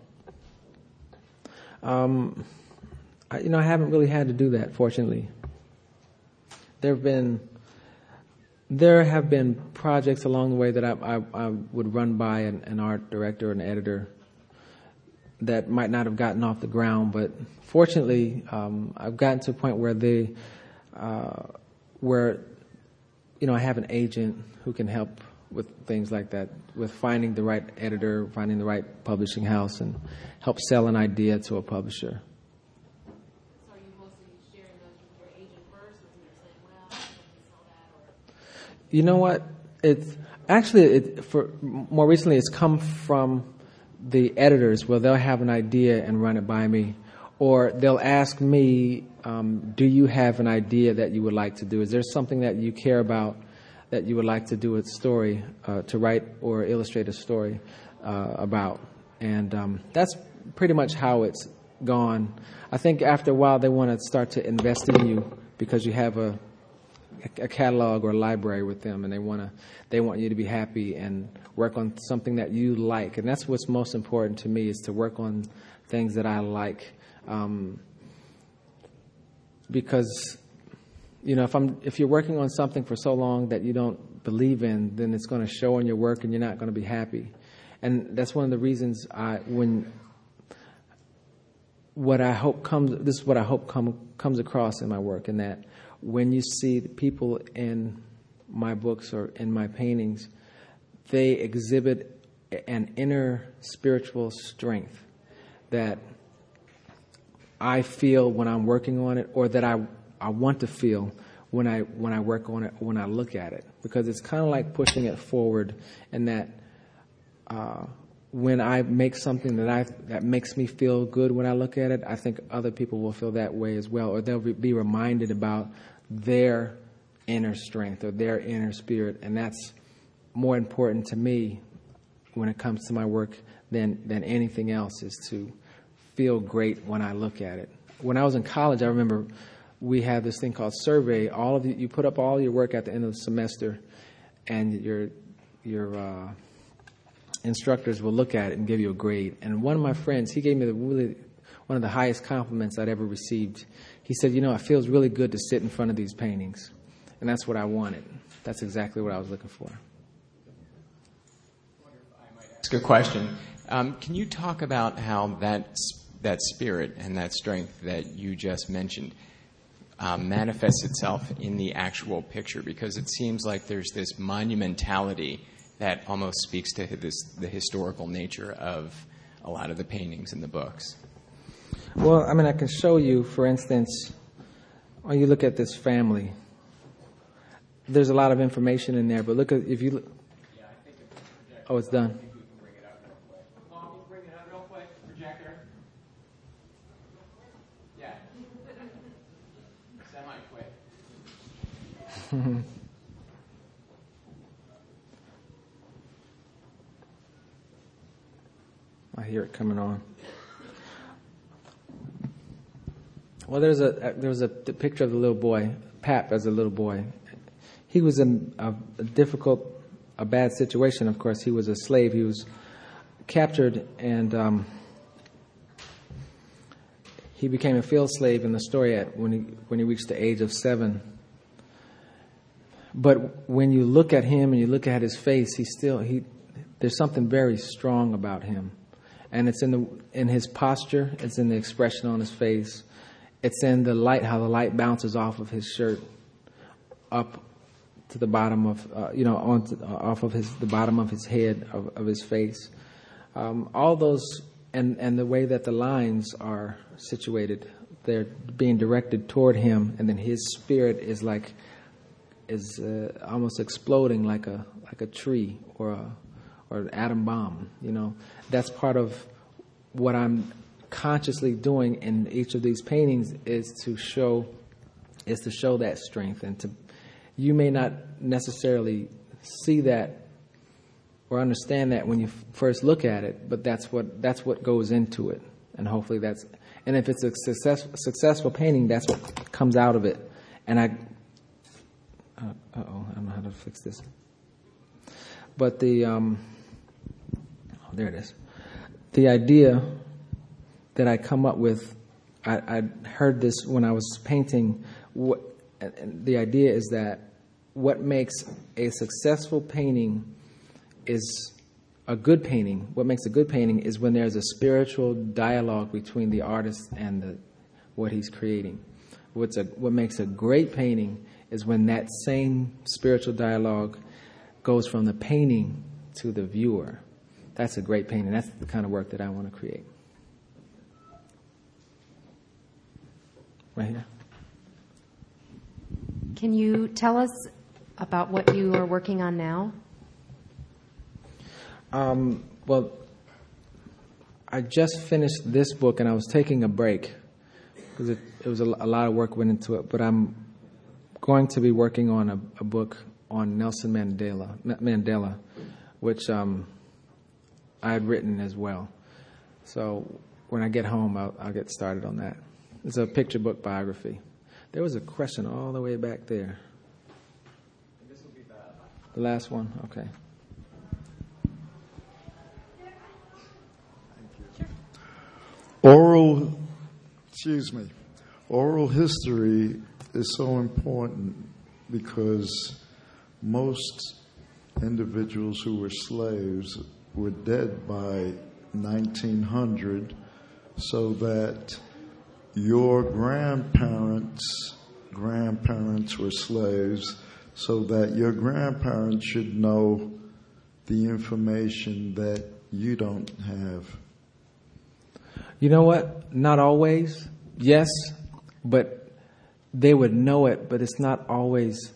um, I, you know, I haven't really had to do that, fortunately. There have been... There have been projects along the way that I, I, I would run by an, an art director, an editor, that might not have gotten off the ground. But fortunately, um, I've gotten to a point where they, uh, where, you know, I have an agent who can help with things like that, with finding the right editor, finding the right publishing house, and help sell an idea to a publisher. You know what? It's actually it, for more recently, it's come from the editors, where they'll have an idea and run it by me, or they'll ask me, um, "Do you have an idea that you would like to do? Is there something that you care about that you would like to do a story, uh, to write or illustrate a story uh, about?" And um, that's pretty much how it's gone. I think after a while, they want to start to invest in you because you have a a catalog or a library with them, and they want to they want you to be happy and work on something that you like. And that's what's most important to me, is to work on things that I like, um, because you know if I'm if you're working on something for so long that you don't believe in, then it's going to show in your work, and you're not going to be happy. And that's one of the reasons I when what I hope comes this is what I hope come, comes across in my work, in that when you see the people in my books or in my paintings, they exhibit an inner spiritual strength that I feel when I'm working on it, or that I I want to feel when I when I work on it, when I look at it, because it's kind of like pushing it forward, and that uh, when I make something that I that makes me feel good when I look at it, I think other people will feel that way as well, or they'll be reminded about their inner strength or their inner spirit, and that's more important to me when it comes to my work than than anything else, is to feel great when I look at it. When I was in college, I remember we had this thing called survey. All of you, you put up all your work at the end of the semester, and your your uh, instructors will look at it and give you a grade. And one of my friends, he gave me the really one of the highest compliments I'd ever received. He said, "You know, it feels really good to sit in front of these paintings," and that's what I wanted. That's exactly what I was looking for. That's a good question. Um, can you talk about how that that spirit and that strength that you just mentioned um, manifests itself in the actual picture? Because it seems like there's this monumentality that almost speaks to this, the historical nature of a lot of the paintings in the books. Well, I mean, I can show you, for instance, when you look at this family, there's a lot of information in there, but look at, if you look, oh, it's done. Bring it up real quick, projector. Yeah. Semi-quick. I hear it coming on. Well, there's a there was a picture of the little boy, Pap, as a little boy. He was in a, a difficult, a bad situation. Of course, he was a slave. He was captured, and um, he became a field slave in the story at when he when he reached the age of seven. But when you look at him and you look at his face, he still he there's something very strong about him, And it's in the in his posture. It's in the expression on his face. It's in the light, how the light bounces off of his shirt up to the bottom of, uh, you know, on to, uh, off of his the bottom of his head, of, of his face. Um, all those, and, and the way that the lines are situated, they're being directed toward him, and then his spirit is like, is uh, almost exploding like a like a tree or a or an atom bomb. You know, that's part of what I'm consciously doing in each of these paintings is to show is to show that strength, and to you may not necessarily see that or understand that when you f- first look at it, but that's what that's what goes into it, and hopefully that's and if it's a success, successful painting, that's what comes out of it. And I, uh oh, I don't know how to fix this, but the um, oh, there it is. The idea that I come up with, I, I heard this when I was painting. What and the idea is that what makes a successful painting is a good painting. What makes a good painting is when there's a spiritual dialogue between the artist and the, what he's creating. What's a, what makes a great painting is when that same spiritual dialogue goes from the painting to the viewer. That's a great painting. That's the kind of work that I want to create. Right here. Can you tell us about what you are working on now? Um, well, I just finished this book, and I was taking a break because it, it was a, a lot of work went into it. But I'm going to be working on a, a book on Nelson Mandela, Mandela, which um, I had written as well. So when I get home, I'll, I'll get started on that. It's a picture book biography. There was a question all the way back there. This will be bad. The last one? Okay. Oral, excuse me, oral history is so important because most individuals who were slaves were dead by nineteen hundred, so that your grandparents' grandparents were slaves, so that your grandparents should know the information that you don't have. You know what? Not always. Yes, but they would know it, but it's not always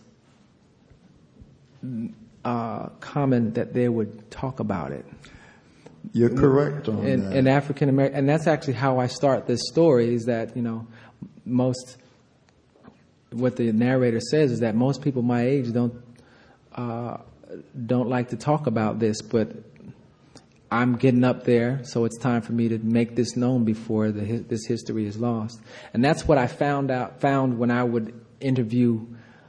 uh, common that they would talk about it. You're correct on in, that. In African American, and that's actually how I start this story. Is that you know, most what the narrator says is that most people my age don't uh, don't like to talk about this, but I'm getting up there, so it's time for me to make this known before the, this history is lost. And that's what I found out found when I would interview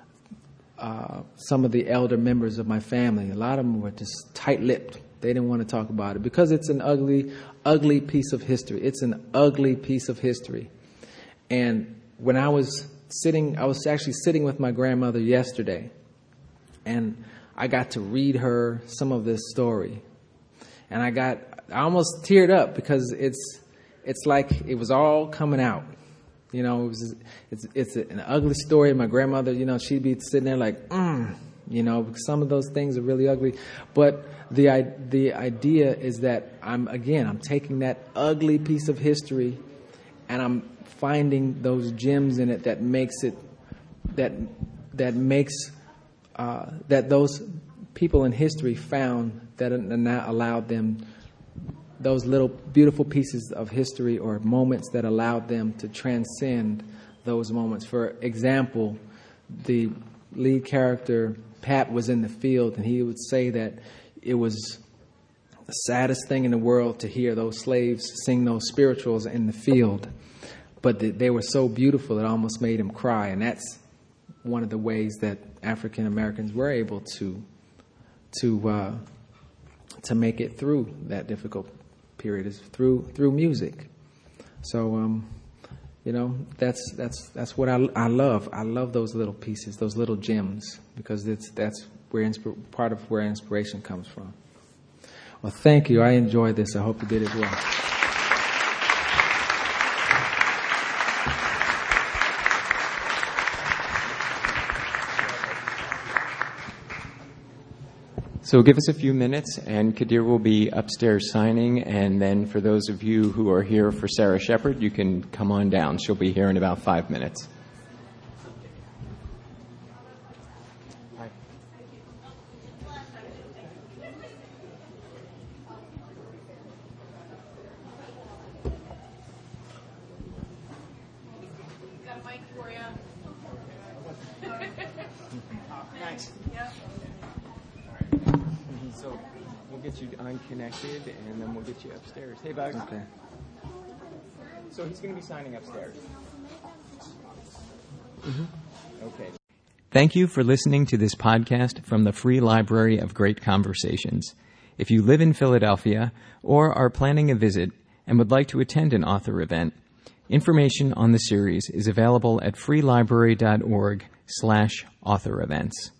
uh, some of the elder members of my family. A lot of them were just tight-lipped. They didn't want to talk about it because it's an ugly, ugly piece of history. It's an ugly piece of history. And when I was sitting, I was actually sitting with my grandmother yesterday, and I got to read her some of this story. And I got, I almost teared up because it's, it's like it was all coming out. You know, it was, it's, it's an ugly story. My grandmother, you know, she'd be sitting there like, mm, you know, some of those things are really ugly. But the, the idea is that I'm, again, I'm taking that ugly piece of history and I'm finding those gems in it that makes it, that, that makes, uh, that those people in history found that allowed them, those little beautiful pieces of history or moments that allowed them to transcend those moments. For example, the lead character, Pat, was in the field, and he would say that it was the saddest thing in the world to hear those slaves sing those spirituals in the field. But they were so beautiful it almost made him cry. And that's one of the ways that African Americans were able to to uh, to make it through that difficult period, is through through music. So, um, you know, that's that's that's what I, I love. I love those little pieces, those little gems, because it's that's where insp- part of where inspiration comes from. Well, thank you. I enjoyed this. I hope you did as well. So give us a few minutes, and Kadir will be upstairs signing, and then for those of you who are here for Sarah Shepard, you can come on down. She'll be here in about five minutes. Hi. Got a mic for you. Thanks. Yeah. So we'll get you unconnected, and then we'll get you upstairs. Hey, Bugs. Okay. So he's going to be signing upstairs. Mm-hmm. Okay. Thank you for listening to this podcast from the Free Library of Great Conversations. If you live in Philadelphia or are planning a visit and would like to attend an author event, information on the series is available at freelibrary.org slash author events.